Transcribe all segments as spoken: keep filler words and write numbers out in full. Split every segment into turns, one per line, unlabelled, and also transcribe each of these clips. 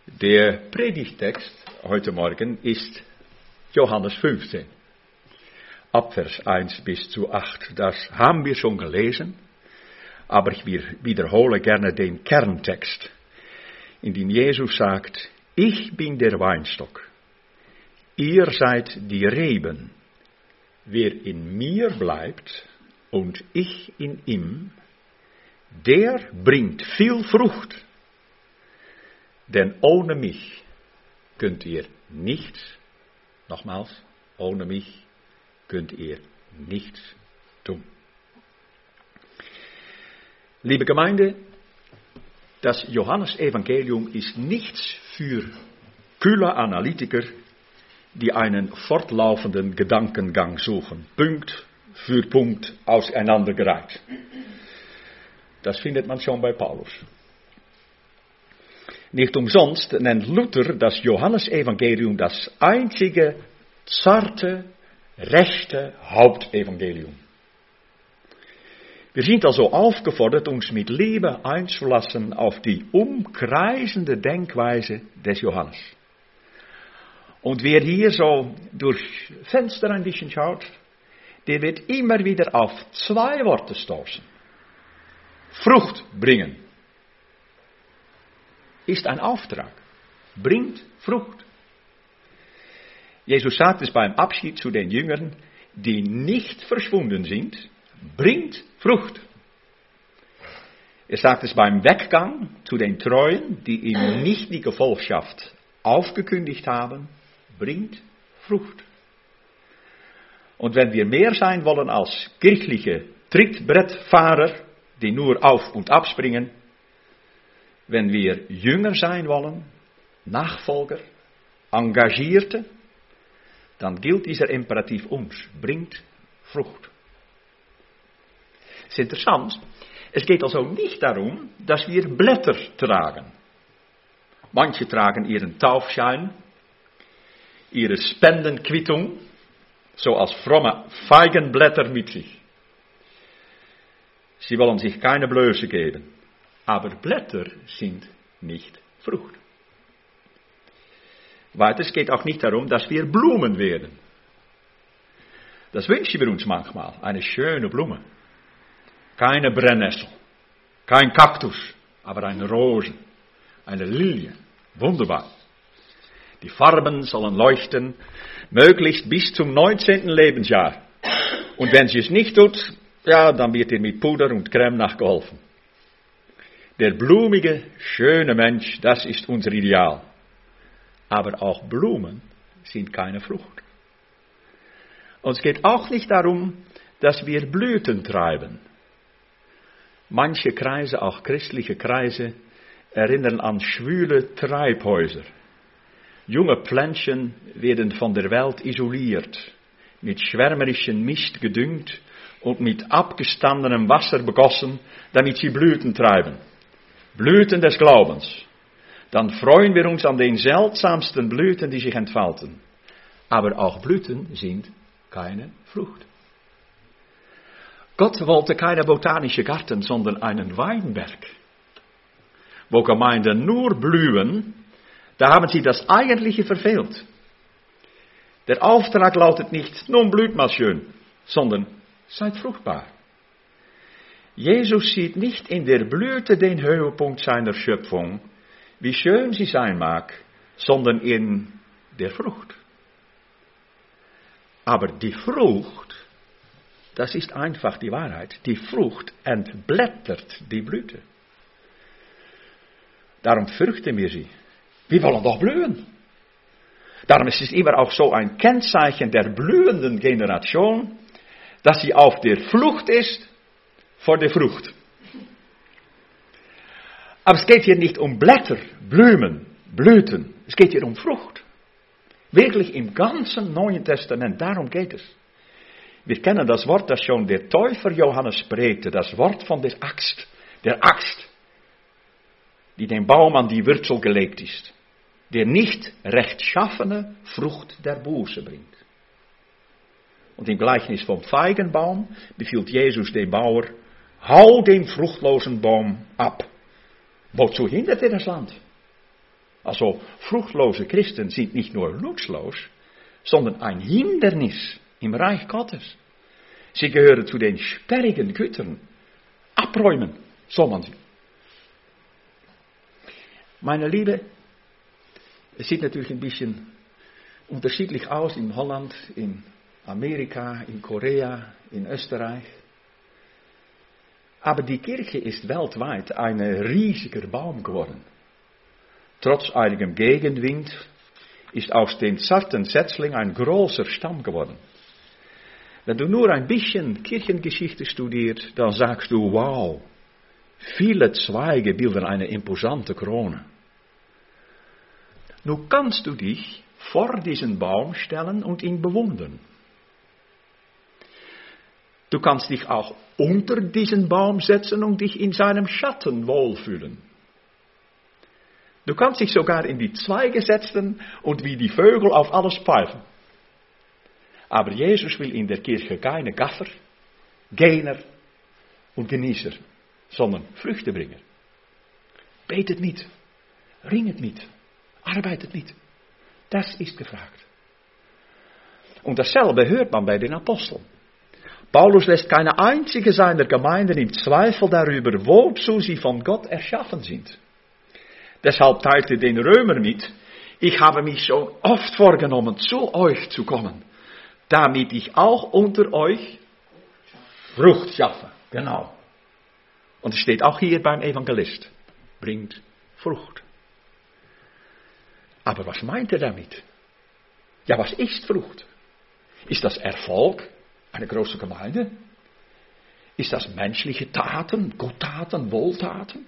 Der Predigtext heute Morgen ist Johannes fünfzehn, ab Vers eins bis zu acht. Das haben wir schon gelesen, aber ich wiederhole gerne den Kerntext, in dem Jesus sagt: Ich bin der Weinstock, ihr seid die Reben. Wer in mir bleibt und ich in ihm, der bringt viel Frucht. Denn ohne mich könnt ihr nichts, nochmals, ohne mich könnt ihr nichts tun. Liebe Gemeinde, das Johannesevangelium ist nichts für kühle Analytiker, die einen fortlaufenden Gedankengang suchen, Punkt für Punkt auseinandergereiht. Das findet man schon bei Paulus. Nicht umsonst nennt Luther das Johannesevangelium das einzige zarte, rechte Hauptevangelium. Wir sind also aufgefordert, uns mit Liebe einzulassen auf die umkreisende Denkweise des Johannes. Und wer hier so durch Fenster ein bisschen schaut, der wird immer wieder auf zwei Worte stoßen. Frucht bringen ist ein Auftrag. Bringt Frucht. Jesus sagt es beim Abschied zu den Jüngern, die nicht verschwunden sind, bringt Frucht. Er sagt es beim Weggang zu den Treuen, die ihm nicht die Gefolgschaft aufgekündigt haben, bringt Frucht. Und wenn wir mehr sein wollen als kirchliche Trittbrettfahrer, die nur auf und abspringen, wenn wir Jünger sein wollen, Nachfolger, Engagierte, dann gilt dieser Imperativ uns, bringt Frucht. Es ist interessant, es geht also nicht darum, dass wir Blätter tragen. Manche tragen ihren Taufschein, ihre Spendenquittung, so als fromme Feigenblätter mit sich. Sie wollen sich keine Blöße geben. Aber Blätter sind nicht Frucht. Weiter, es geht auch nicht darum, dass wir Blumen werden. Das wünschen wir uns manchmal, eine schöne Blume. Keine Brennnessel, kein Kaktus, aber eine Rose, eine Lilie. Wunderbar. Die Farben sollen leuchten, möglichst bis zum neunzehnten Lebensjahr. Und wenn sie es nicht tut, ja, dann wird ihr mit Puder und Creme nachgeholfen. Der blumige, schöne Mensch, das ist unser Ideal. Aber auch Blumen sind keine Frucht. Und es geht auch nicht darum, dass wir Blüten treiben. Manche Kreise, auch christliche Kreise, erinnern an schwüle Treibhäuser. Junge Pflänzchen werden von der Welt isoliert, mit schwärmerischem Mist gedüngt und mit abgestandenem Wasser begossen, damit sie Blüten treiben. Blüten des Glaubens. Dann freuen wir uns an den seltsamsten Blüten, die sich entfalten. Aber auch Blüten sind keine Frucht. Gott wollte keine botanische Garten, sondern einen Weinberg. Wo Gemeinden nur blühen, da haben sie das Eigentliche verfehlt. Der Auftrag lautet nicht, nun blüht mal schön, sondern seid fruchtbar. Jesus sieht nicht in der Blüte den Höhepunkt seiner Schöpfung, wie schön sie sein mag, sondern in der Frucht. Aber die Frucht, das ist einfach die Wahrheit, die Frucht entblättert die Blüte. Darum fürchten wir sie. Wir wollen doch blühen. Darum ist es immer auch so ein Kennzeichen der blühenden Generation, dass sie auf der Flucht ist vor der Frucht. Aber es geht hier nicht um Blätter, Blumen, Blüten. Es geht hier um Frucht. Wirklich im ganzen Neuen Testament, darum geht es. Wir kennen das Wort, das schon der Täufer Johannes prägte, das Wort von der Axt. Der Axt, die dem Baum an die Wurzel gelegt ist. Der nicht rechtschaffene Frucht der Buße bringt. Und im Gleichnis vom Feigenbaum befiehlt Jesus dem Bauer, hau den fruchtlosen Baum ab. Wozu hindert er das Land? Also fruchtlose Christen sind nicht nur nutzlos, sondern ein Hindernis im Reich Gottes. Sie gehören zu den sperrigen Gütern. Abräumen soll man sie. Meine Liebe, es sieht natürlich ein bisschen unterschiedlich aus in Holland, in Amerika, in Korea, in Österreich. Aber die Kirche ist weltweit ein riesiger Baum geworden. Trotz einigem Gegenwind ist aus dem zarten Setzling ein großer Stamm geworden. Wenn du nur ein bisschen Kirchengeschichte studierst, dann sagst du, wow, viele Zweige bilden eine imposante Krone. Nun kannst du dich vor diesen Baum stellen und ihn bewundern. Du kannst dich auch unter diesen Baum setzen und dich in seinem Schatten wohlfühlen. Du kannst dich sogar in die Zweige setzen und wie die Vögel auf alles pfeifen. Aber Jesus will in der Kirche keine Gaffer, Gähner und Genießer, sondern Früchtebringer. Betet mit, ringet mit, arbeitet mit. Das ist gefragt. Und dasselbe hört man bei den Aposteln. Paulus lässt keine einzige seiner Gemeinden im Zweifel darüber, wozu sie von Gott erschaffen sind. Deshalb teilte den Römer mit, ich habe mich schon oft vorgenommen, zu euch zu kommen, damit ich auch unter euch Frucht schaffe. Genau. Und es steht auch hier beim Evangelist, bringt Frucht. Aber was meint er damit? Ja, was ist Frucht? Ist das Erfolg, eine große Gemeinde? Ist das menschliche Taten, Guttaten, Wohltaten?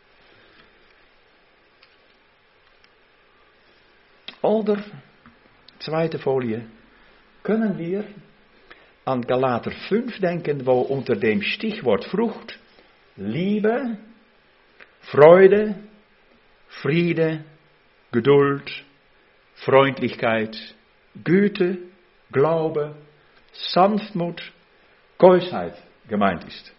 Oder, zweite Folie, können wir an Galater fünf denken, wo unter dem Stichwort Frucht Liebe, Freude, Friede, Geduld, Freundlichkeit, Güte, Glaube, Sanftmut, Keuschheit gemeint ist.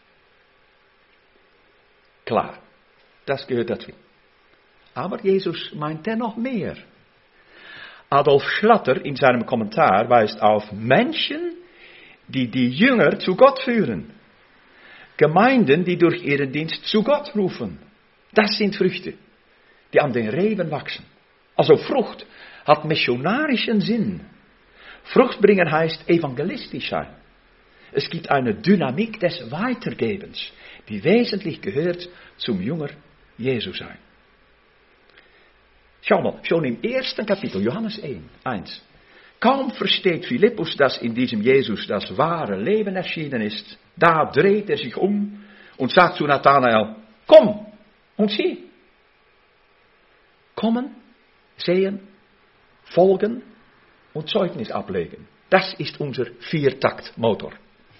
Klar, das gehört dazu. Aber Jesus meint dennoch mehr. Adolf Schlatter in seinem Kommentar weist auf Menschen, die die Jünger zu Gott führen. Gemeinden, die durch ihren Dienst zu Gott rufen. Das sind Früchte, die an den Reben wachsen. Also Frucht hat missionarischen Sinn. Fruchtbringen heißt evangelistisch sein. Es gibt eine Dynamik des Weitergebens, die wesentlich gehört zum Jünger Jesu sein. Schau mal, schon im ersten Kapitel, Johannes eins. Kaum versteht Philippus, dass in diesem Jesus das wahre Leben erschienen ist. Da dreht er sich um und sagt zu Nathanael, komm und sieh. Kommen, sehen, folgen und Zeugnis ablegen. Das ist unser Viertaktmotor.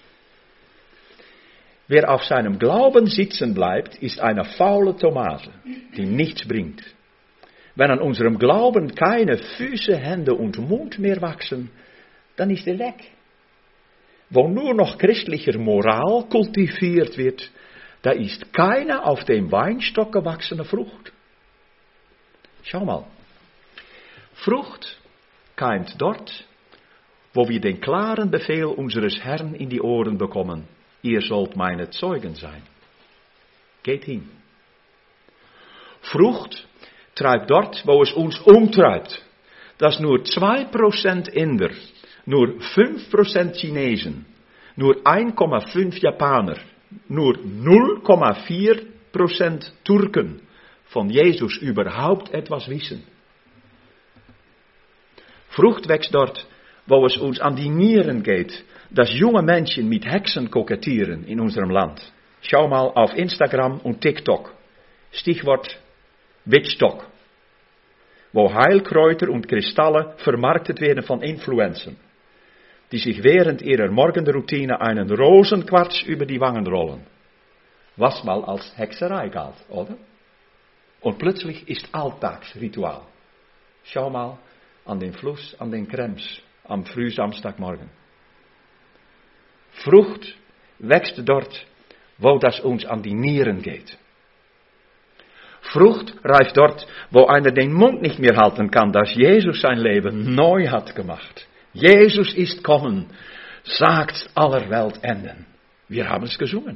Wer auf seinem Glauben sitzen bleibt, ist eine faule Tomate, die nichts bringt. Wenn an unserem Glauben keine Füße, Hände und Mund mehr wachsen, dann ist er weg. Wo nur noch christlicher Moral kultiviert wird, da ist keine auf dem Weinstock gewachsene Frucht. Schau mal. Frucht keimt dort, wo wir den klaren Befehl unseres Herrn in die Ohren bekommen. Ihr sollt meine Zeugen sein. Geht hin. Frucht treibt dort, wo es uns umtreibt. Dass nur zwei Prozent Inder, nur fünf Prozent Chinesen, nur eins Komma fünf Japaner, nur null Komma vier Prozent Turken von Jesus überhaupt etwas wissen. Frucht wächst dort, wo es uns an die Nieren geht, dass junge Menschen mit Hexen kokettieren in unserem Land. Schau mal auf Instagram und TikTok. Stichwort Witchstock. Wo Heilkräuter und Kristalle vermarktet werden von Influencern, die sich während ihrer Morgenroutine einen Rosenquarz über die Wangen rollen. Was mal als Hexerei galt, oder? Und plötzlich ist Alltagsritual. Schau mal an den Fluss, an den Krems, am Frühsamstagmorgen. Frucht wächst dort, wo das uns an die Nieren geht. Frucht reift dort, wo einer den Mund nicht mehr halten kann, dass Jesus sein Leben neu hat gemacht. Jesus ist kommen, sagt aller Welt enden. Wir haben es gesungen.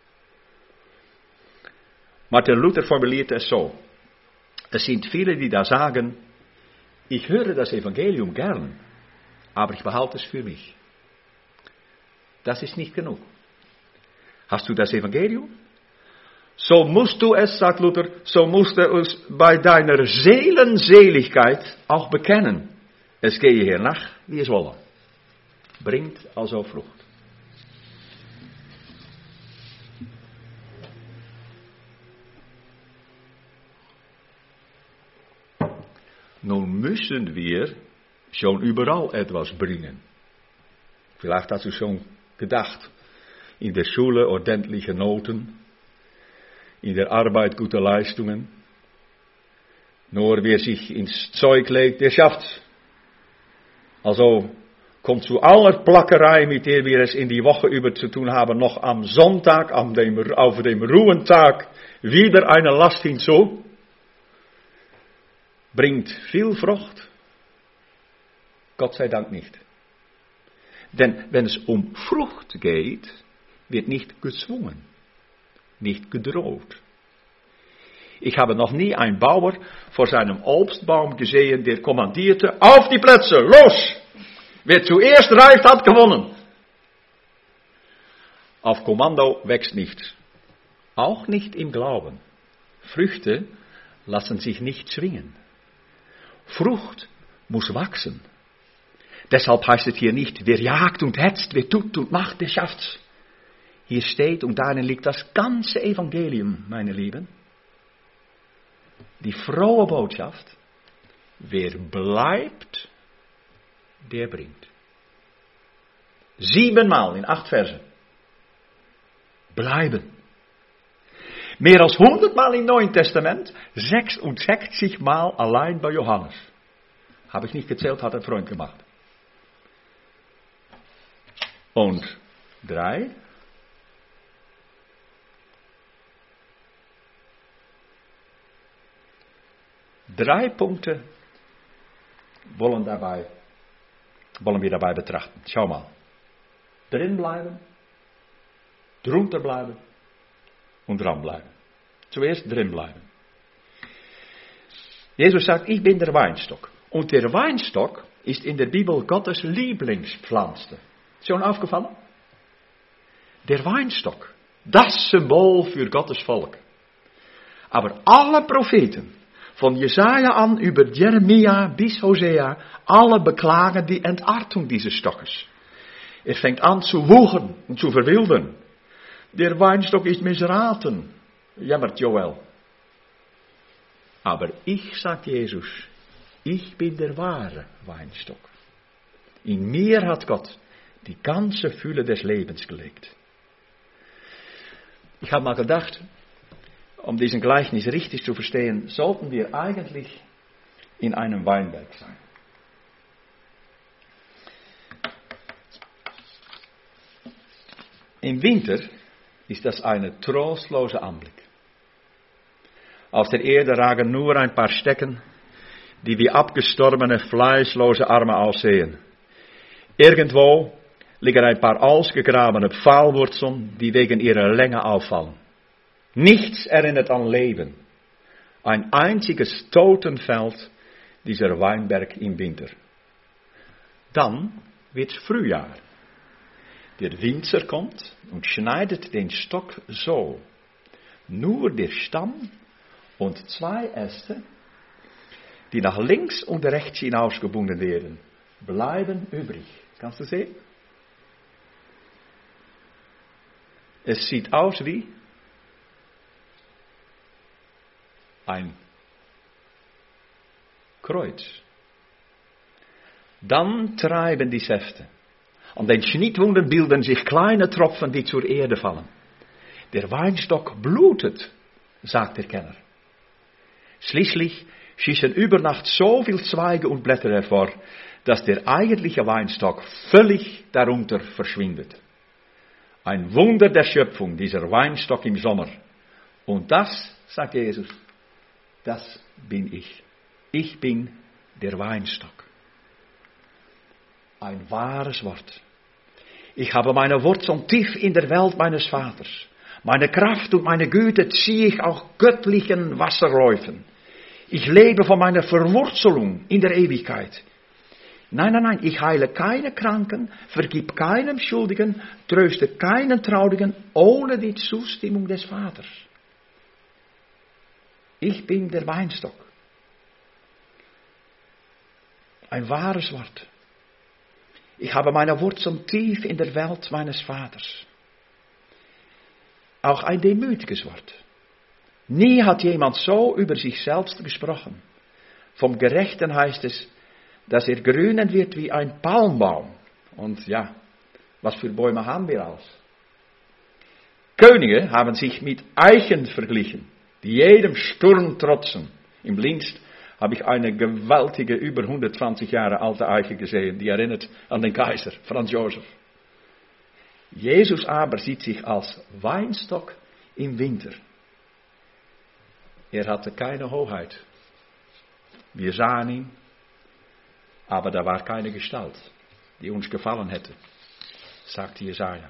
Martin Luther formuliert es so. Es sind viele, die da sagen, ich höre das Evangelium gern, aber ich behalte es für mich. Das ist nicht genug. Hast du das Evangelium? So musst du es, sagt Luther, so musst du es bei deiner Seelenseligkeit auch bekennen. Es gehe hier nach, wie es wolle. Bringt also Frucht. Nun müssen wir schon überall etwas bringen. Vielleicht hast du schon gedacht, in der Schule ordentliche Noten, in der Arbeit gute Leistungen. Nur wer sich ins Zeug legt, der schafft's. Also kommt zu aller Plackerei, mit der wir es in die Woche über zu tun haben, noch am Sonntag, am dem, auf dem Ruhentag, wieder eine Last hinzu. Bringt viel Frucht? Gott sei Dank nicht. Denn wenn es um Frucht geht, wird nicht gezwungen, nicht gedroht. Ich habe noch nie einen Bauer vor seinem Obstbaum gesehen, der kommandierte, auf die Plätze, los! Wer zuerst reift, hat gewonnen. Auf Kommando wächst nichts. Auch nicht im Glauben. Früchte lassen sich nicht zwingen. Frucht muss wachsen. Deshalb heißt es hier nicht, wer jagt und hetzt, wer tut und macht, der schafft's. Hier steht, und darin liegt das ganze Evangelium, meine Lieben. Die frohe Botschaft, wer bleibt, der bringt. Siebenmal in acht Versen. Bleiben. Mehr als hundertmal im Neuen Testament, sechsundsechzig Mal allein bei Johannes. Habe ich nicht gezählt, hat ein Freund gemacht. Und drei. Drei Punkte wollen, dabei, wollen wir dabei betrachten. Schau mal. Drin bleiben, drunter bleiben und dran bleiben. Zuerst drin bleiben. Jesus sagt, ich bin der Weinstock. Und der Weinstock ist in der Bibel Gottes Lieblingspflanze. Schon aufgefallen? Der Weinstock, das Symbol für Gottes Volk. Aber alle Propheten, von Jesaja an über Jeremia bis Hosea, alle beklagen die Entartung dieses Stockes. Er fängt an zu wuchern und zu verwildern. Der Weinstock ist missraten, jammert Joel. Aber ich, sagt Jesus, ich bin der wahre Weinstock. In mir hat Gott die ganze Fülle des Lebens gelegt. Ich habe mal gedacht, um diesen Gleichnis richtig zu verstehen, sollten wir eigentlich in einem Weinberg sein. Im Winter ist das ein trostloser Anblick. Auf der Erde ragen nur ein paar Stecken, die wie abgestorbene, fleischlose Arme aussehen. Irgendwo liegen ein paar ausgegrabene Pfahlwurzeln, die wegen ihrer Länge auffallen. Nichts erinnert an Leben. Ein einziges Totenfeld, dieser Weinberg im Winter. Dann wird es Frühjahr. Der Winzer kommt und schneidet den Stock so. Nur der Stamm und zwei Äste, die nach links und rechts hinausgebunden werden, bleiben übrig. Kannst du sehen? Es sieht aus wie ein Kreuz. Dann treiben die Säfte. An den Schnittwunden bilden sich kleine Tropfen, die zur Erde fallen. Der Weinstock blutet, sagt der Kenner. Schließlich schießen über Nacht so viel Zweige und Blätter hervor, dass der eigentliche Weinstock völlig darunter verschwindet. Ein Wunder der Schöpfung, dieser Weinstock im Sommer. Und das, sagt Jesus, das bin ich. Ich bin der Weinstock. Ein wahres Wort. Ich habe meine Wurzeln tief in der Welt meines Vaters. Meine Kraft und meine Güte ziehe ich auch göttlichen Wasserläufen. Ich lebe von meiner Verwurzelung in der Ewigkeit. Nein, nein, nein, ich heile keine Kranken, vergib keinem Schuldigen, tröste keinen Traurigen, ohne die Zustimmung des Vaters. Ich bin der Weinstock. Ein wahres Wort. Ich habe meine Wurzeln tief in der Welt meines Vaters. Auch ein demütiges Wort. Nie hat jemand so über sich selbst gesprochen. Vom Gerechten heißt es, dass er grünen wird wie ein Palmbaum. Und ja, was für Bäume haben wir alles? Könige haben sich mit Eichen verglichen, die jedem Sturm trotzen. Im Linz habe ich eine gewaltige, über hundertzwanzig Jahre alte Eiche gesehen, die erinnert an den Kaiser, Franz Josef. Jesus aber sieht sich als Weinstock im Winter. Er hatte keine Hoheit. Wir sahen ihn, aber da war keine Gestalt, die uns gefallen hätte, sagt Jesaja.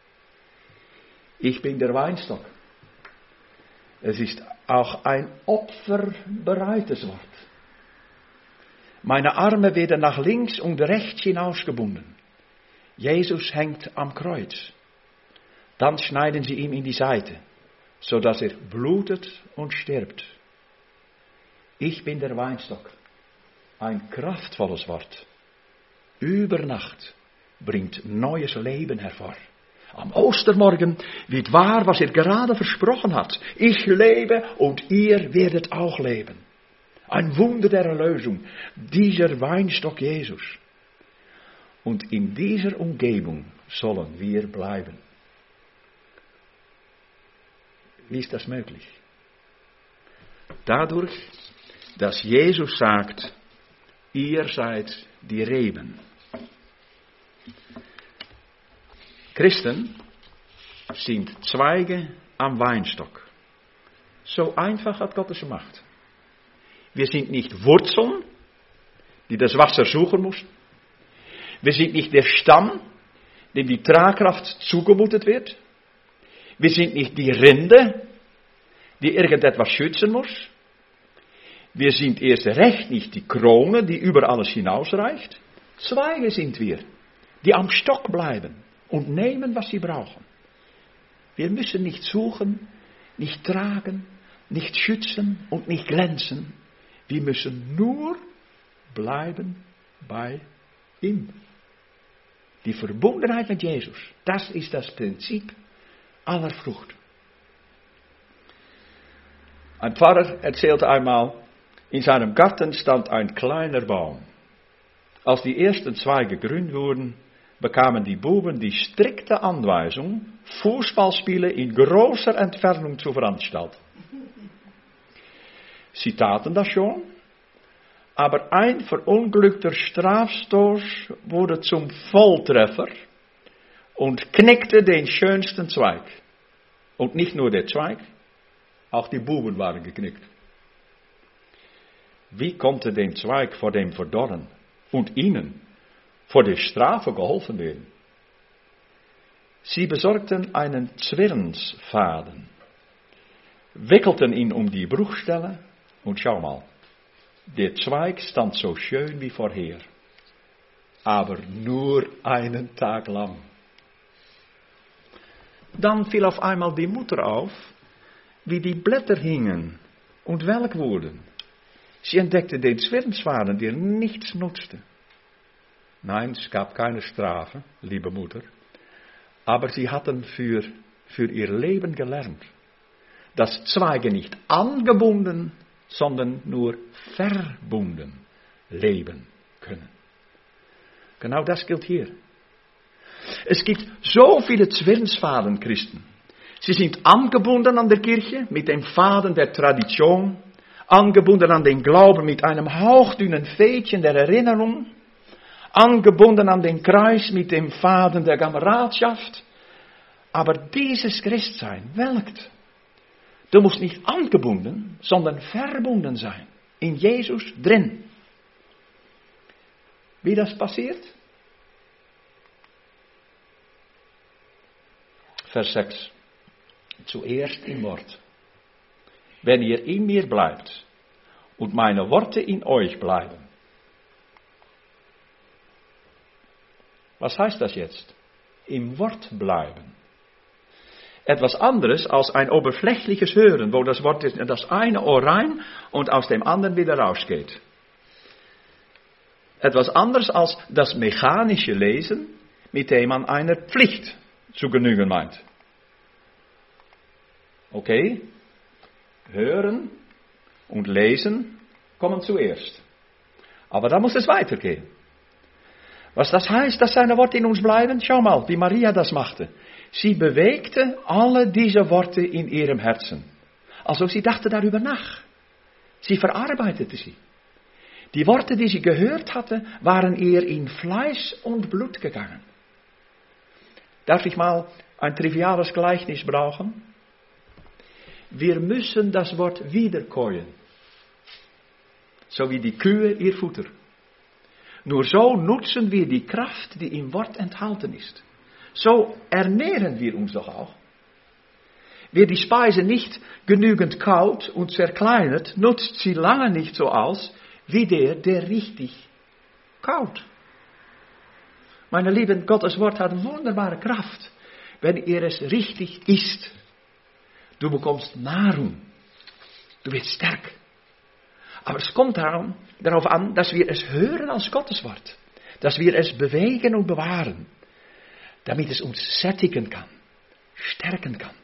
Ich bin der Weinstock. Es ist auch ein opferbereites Wort. Meine Arme werden nach links und rechts hinausgebunden. Jesus hängt am Kreuz. Dann schneiden sie ihm in die Seite, sodass er blutet und stirbt. Ich bin der Weinstock. Ein kraftvolles Wort. Über Nacht bringt neues Leben hervor. Am Ostermorgen wird wahr, was er gerade versprochen hat. Ich lebe und ihr werdet auch leben. Ein Wunder der Erlösung, dieser Weinstock Jesus. Und in dieser Umgebung sollen wir bleiben. Wie ist das möglich? Dadurch, dass Jesus sagt, ihr seid die Reben. Christen sind Zweige am Weinstock. So einfach hat Gott es gemacht. Wir sind nicht Wurzeln, die das Wasser suchen mussten. Wir sind nicht der Stamm, dem die Tragkraft zugemutet wird. Wir sind nicht die Rinde, die irgendetwas schützen muss. Wir sind erst recht nicht die Krone, die über alles hinausreicht. Zweige sind wir, die am Stock bleiben und nehmen, was sie brauchen. Wir müssen nicht suchen, nicht tragen, nicht schützen und nicht glänzen. Wir müssen nur bleiben bei ihm. Die Verbundenheit mit Jesus, das ist das Prinzip aller Frucht. Ein Pfarrer erzählte einmal, in seinem Garten stand ein kleiner Baum. Als die ersten Zweige grün wurden, bekamen die Buben die strikte Anweisung, Fußballspiele in großer Entfernung zu veranstalten. Sie taten das schon, aber ein verunglückter Strafstoß wurde zum Volltreffer und knickte den schönsten Zweig. Und nicht nur der Zweig, auch die Buben waren geknickt. Wie konnte dem Zweig vor dem Verdorren und ihnen vor der Strafe geholfen werden? Sie besorgten einen Zwirnsfaden, wickelten ihn um die Bruchstelle und schau mal, der Zweig stand so schön wie vorher, aber nur einen Tag lang. Dann fiel auf einmal die Mutter auf, wie die Blätter hingen und welk wurden. Sie entdeckte den Zwirnsfaden, der nichts nutzte. Nein, es gab keine Strafe, liebe Mutter, aber sie hatten für, für ihr Leben gelernt, dass Zweige nicht angebunden, sondern nur verbunden leben können. Genau das gilt hier. Es gibt so viele Zwirnsfaden, Christen. Sie sind angebunden an der Kirche mit dem Faden der Tradition, angebunden an den Glauben mit einem hauchdünnen Fädchen der Erinnerung, angebunden an den Kreis mit dem Faden der Kameradschaft. Aber dieses Christsein welkt. Du musst nicht angebunden, sondern verbunden sein. In Jesus drin. Wie das passiert? Vers sechs. Zuerst im Wort. Wenn ihr in mir bleibt und meine Worte in euch bleiben. Was heißt das jetzt? Im Wort bleiben. Etwas anderes als ein oberflächliches Hören, wo das Wort in das eine Ohr rein und aus dem anderen wieder rausgeht. Etwas anderes als das mechanische Lesen, mit dem man einer Pflicht zu genügen meint. Okay, hören und lesen kommen zuerst. Aber da muss es weitergehen. Was das heißt, dass seine Worte in uns bleiben? Schau mal, wie Maria das machte. Sie bewegte alle diese Worte in ihrem Herzen. Also sie dachte darüber nach. Sie verarbeitete sie. Die Worte, die sie gehört hatte, waren ihr in Fleisch und Blut gegangen. Darf ich mal ein triviales Gleichnis brauchen? Wir müssen das Wort wiederkäuen. So wie die Kühe ihr Futter. Nur so nutzen wir die Kraft, die im Wort enthalten ist. So ernähren wir uns doch auch. Wer die Speise nicht genügend kaut und zerkleinert, nutzt sie lange nicht so aus, wie der, der richtig kaut. Meine Lieben, Gottes Wort hat wunderbare Kraft, wenn ihr es richtig isst. Du bekommst Nahrung. Du wirst stark. Aber es kommt darum, darauf an, dass wir es hören als Gottes Wort. Dass wir es bewegen und bewahren. Damit es uns sättigen kann. Stärken kann.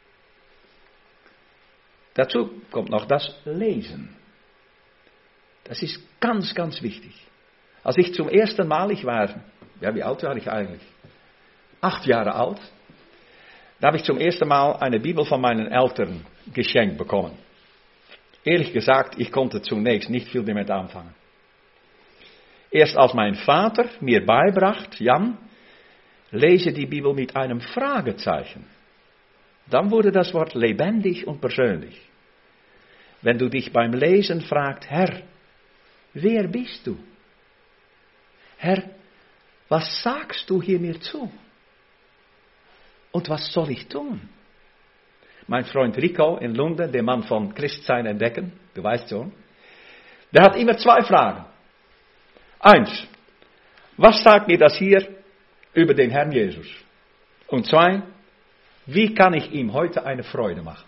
Dazu kommt noch das Lesen. Das ist ganz, ganz wichtig. Als ich zum ersten Mal, ich war, ja, wie alt war ich eigentlich? Acht Jahre alt. Da habe ich zum ersten Mal eine Bibel von meinen Eltern geschenkt bekommen. Ehrlich gesagt, ich konnte zunächst nicht viel damit anfangen. Erst als mein Vater mir beibrachte, Jan, lese die Bibel mit einem Fragezeichen. Dann wurde das Wort lebendig und persönlich. Wenn du dich beim Lesen fragst, Herr, wer bist du? Herr, was sagst du hier mir zu? Und was soll ich tun? Mein Freund Rico in London, der Mann von Christsein entdecken, du weißt schon, der hat immer zwei Fragen. Eins, was sagt mir das hier über den Herrn Jesus? Und zwei, wie kann ich ihm heute eine Freude machen?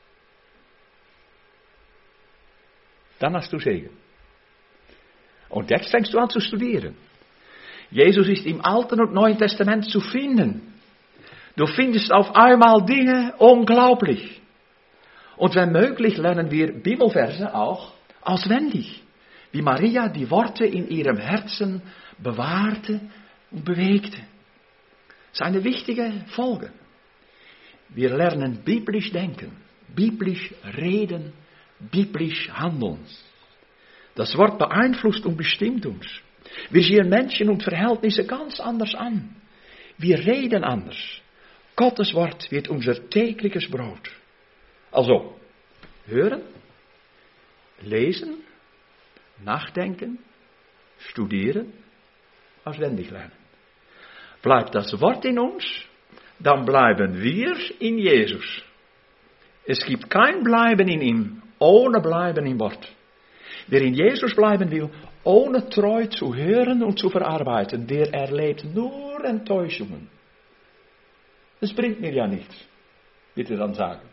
Dann hast du Segen. Und jetzt fängst du an zu studieren. Jesus ist im Alten und Neuen Testament zu finden. Du findest auf einmal Dinge unglaublich. Und wenn möglich lernen wir Bibelverse auch auswendig. Wie Maria die Worte in ihrem Herzen bewahrte und bewegte. Das ist eine wichtige Folge. Wir lernen biblisch denken, biblisch reden, biblisch handeln. Das Wort beeinflusst und bestimmt uns. Wir sehen Menschen und Verhältnisse ganz anders an. Wir reden anders. Gottes Wort wird unser tägliches Brot. Also, hören, lesen, nachdenken, studieren, auswendig lernen. Bleibt das Wort in uns, dann bleiben wir in Jesus. Es gibt kein Bleiben in ihm, ohne Bleiben im Wort. Wer in Jesus bleiben will, ohne treu zu hören und zu verarbeiten, der erlebt nur Enttäuschungen. Das bringt mir ja nichts, wird er dann sagen.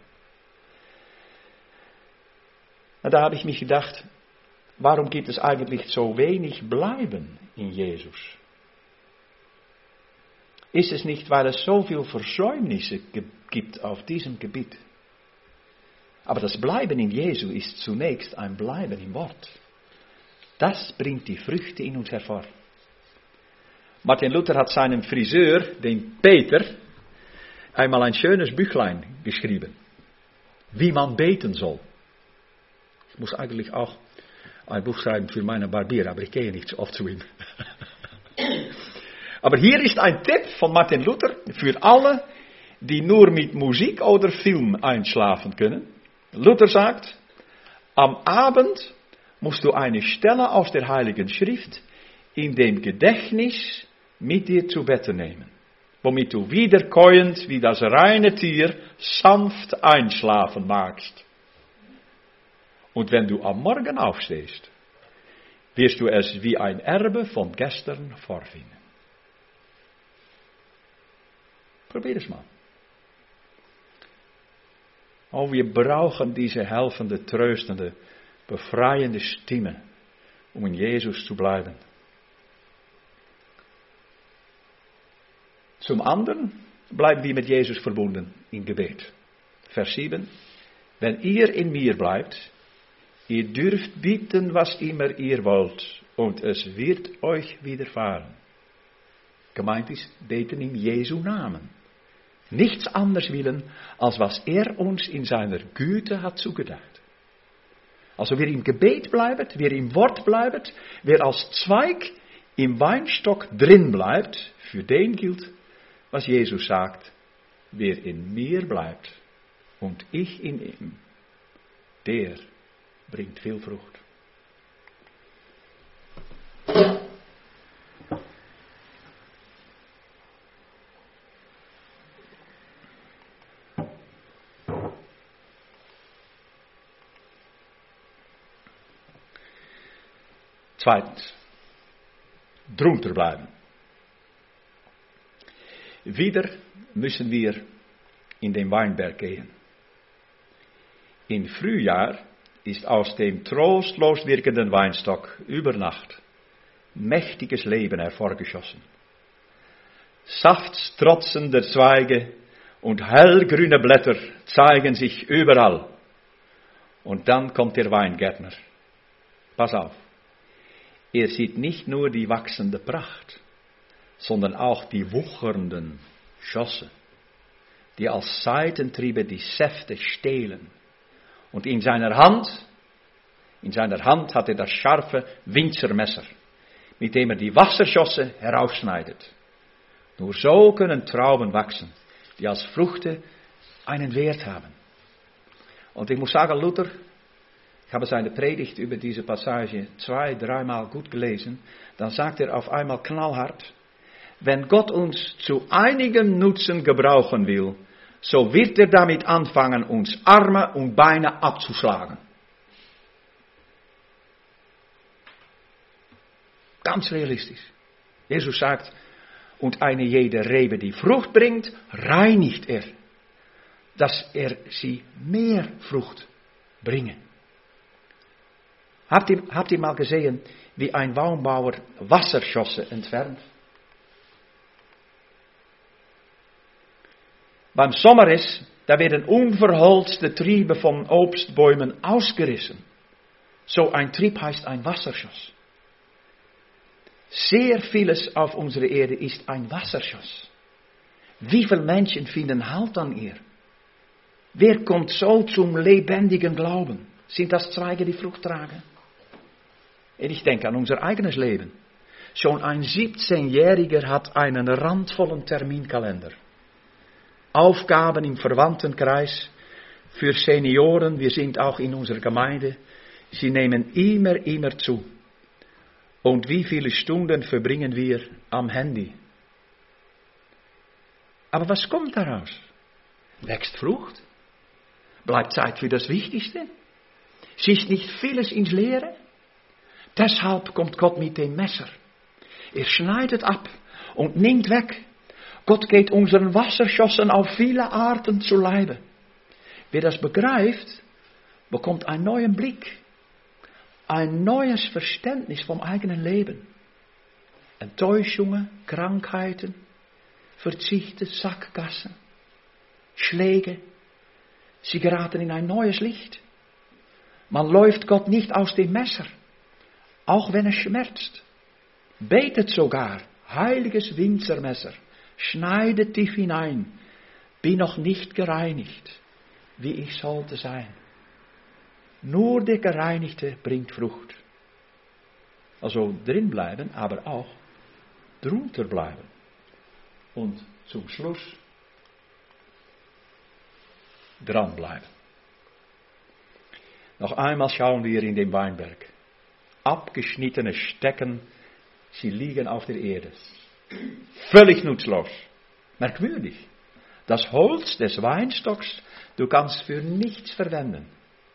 Und da habe ich mich gedacht, warum gibt es eigentlich so wenig Bleiben in Jesus? Ist es nicht, weil es so viel Versäumnisse gibt auf diesem Gebiet? Aber das Bleiben in Jesu ist zunächst ein Bleiben im Wort. Das bringt die Früchte in uns hervor. Martin Luther hat seinem Friseur, den Peter, einmal ein schönes Büchlein geschrieben. Wie man beten soll. Ich muss eigentlich auch ein Buch schreiben für meinen Barbier, aber ich gehe nicht so oft zu ihm. Aber hier ist ein Tipp von Martin Luther für alle, die nur mit Musik oder Film einschlafen können. Luther sagt, am Abend musst du eine Stelle aus der Heiligen Schrift in dem Gedächtnis mit dir zu Bette nehmen, womit du wiederkäuend wie das reine Tier sanft einschlafen magst. Und wenn du am Morgen aufstehst, wirst du es wie ein Erbe von gestern vorfinden. Probier es mal. Oh, wir brauchen diese helfende, tröstende, befreiende Stimme, um in Jesus zu bleiben. Zum anderen bleiben wir mit Jesus verbunden in Gebet. Vers sieben. Wenn ihr in mir bleibt, ihr dürft bitten, was immer ihr wollt, und es wird euch widerfahren. Gemeint ist, beten in Jesu Namen. Nichts anderes willen, als was er uns in seiner Güte hat zugedacht. Also wer im Gebet bleibt, wer im Wort bleibt, wer als Zweig im Weinstock drin bleibt, für den gilt, was Jesus sagt, wer in mir bleibt und ich in ihm, der bringt viel Frucht. Zweitens, drunter bleiben. Wieder müssen wir in den Weinberg gehen. Im Frühjahr ist aus dem trostlos wirkenden Weinstock über Nacht mächtiges Leben hervorgeschossen. Saftstrotzende Zweige und hellgrüne Blätter zeigen sich überall. Und dann kommt der Weingärtner. Pass auf. Er sieht nicht nur die wachsende Pracht, sondern auch die wuchernden Schosse, die als Seitentriebe die Säfte stehlen. Und in seiner Hand, in seiner Hand hat er das scharfe Winzermesser, mit dem er die Wasserschosse herausschneidet. Nur so können Trauben wachsen, die als Früchte einen Wert haben. Und ich muss sagen, Luther, ich habe seine Predigt über diese Passage zwei, dreimal gut gelesen, dann sagt er auf einmal knallhart, wenn Gott uns zu einigem Nutzen gebrauchen will, so wird er damit anfangen, uns Arme und Beine abzuschlagen. Ganz realistisch. Jesus sagt, und eine jede Rebe, die Frucht bringt, reinigt er, dass er sie mehr Frucht bringe. Habt ihr, habt ihr mal gesehen, wie ein Weinbauer Wasserschosse entfernt? Beim Sommer ist, da werden unverholzte Triebe von Obstbäumen ausgerissen. So ein Trieb heißt ein Wasserschoss. Sehr vieles auf unserer Erde ist ein Wasserschoss. Wie viele Menschen finden Halt an ihr? Wer kommt so zum lebendigen Glauben? Sind das Zweige, die Frucht tragen? Und ich denke an unser eigenes Leben. Schon ein siebzehnjähriger hat einen randvollen Terminkalender. Aufgaben im Verwandtenkreis, für Senioren, wir sind auch in unserer Gemeinde, sie nehmen immer, immer zu. Und wie viele Stunden verbringen wir am Handy? Aber was kommt daraus? Wächst Frucht? Bleibt Zeit für das Wichtigste? Schießt nicht vieles ins Leere? Deshalb kommt Gott mit dem Messer. Er schneidet ab und nimmt weg. Gott geht unseren Wasserschossen auf viele Arten zu Leibe. Wer das begreift, bekommt einen neuen Blick. Ein neues Verständnis vom eigenen Leben. Enttäuschungen, Krankheiten, Verzichte, Sackgassen, Schläge. Sie geraten in ein neues Licht. Man läuft Gott nicht aus dem Messer, auch wenn es schmerzt. Betet sogar, heiliges Winzermesser, schneidet tief hinein, bin noch nicht gereinigt, wie ich sollte sein. Nur der Gereinigte bringt Frucht. Also drin bleiben, aber auch drunter bleiben. Und zum Schluss dranbleiben. Noch einmal schauen wir in den Weinberg. Abgeschnittene Stecken, sie liegen auf der Erde. Völlig nutzlos. Merkwürdig. Das Holz des Weinstocks, du kannst für nichts verwenden.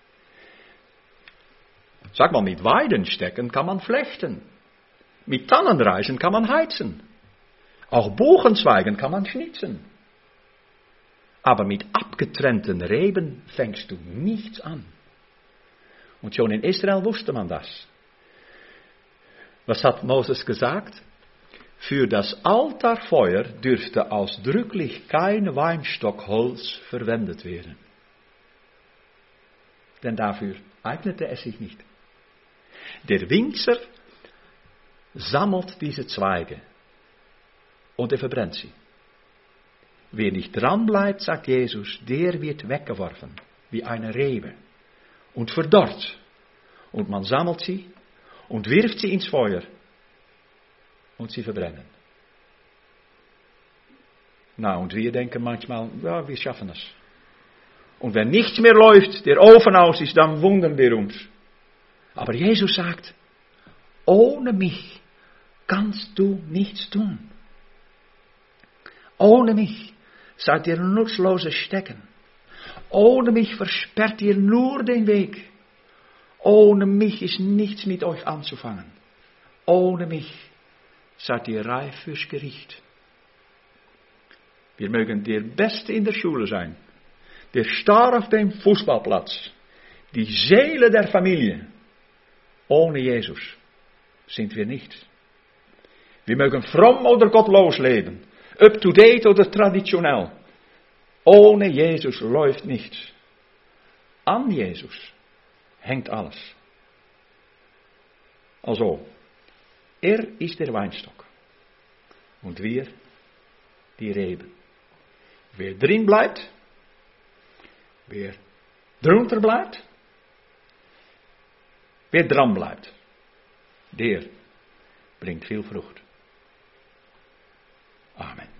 Sag mal, mit Weidenstecken kann man flechten. Mit Tannenreisen kann man heizen. Auch Buchenzweigen kann man schnitzen. Aber mit abgetrennten Reben fängst du nichts an. Und schon in Israel wusste man das. Was hat Moses gesagt? Für das Altarfeuer dürfte ausdrücklich kein Weinstockholz verwendet werden. Denn dafür eignete es sich nicht. Der Winzer sammelt diese Zweige und er verbrennt sie. Wer nicht dran bleibt, sagt Jesus, der wird weggeworfen, wie eine Rebe und verdorrt. Und man sammelt sie und wirft sie ins Feuer und sie verbrennen. Na, und wir denken manchmal, ja, wir schaffen es. Und wenn nichts mehr läuft, der Ofen aus ist, dann wundern wir uns. Aber Jesus sagt, ohne mich kannst du nichts tun. Ohne mich seid ihr nutzlose Stecken. Ohne mich versperrt ihr nur den Weg. Ohne mich ist nichts mit euch anzufangen. Ohne mich seid ihr reif fürs Gericht. Wir mögen der Beste in der Schule sein. Der Star auf dem Fußballplatz. Die Seele der Familie. Ohne Jesus sind wir nichts. Wir mögen fromm oder gottlos leben. Up-to-date oder traditionell. Ohne Jesus läuft nichts. An Jesus hängt alles. Also, er ist der Weinstock. Und wir die Reben. Wer drin bleibt, wer drunter bleibt, wer dran bleibt, der bringt viel Frucht. Amen.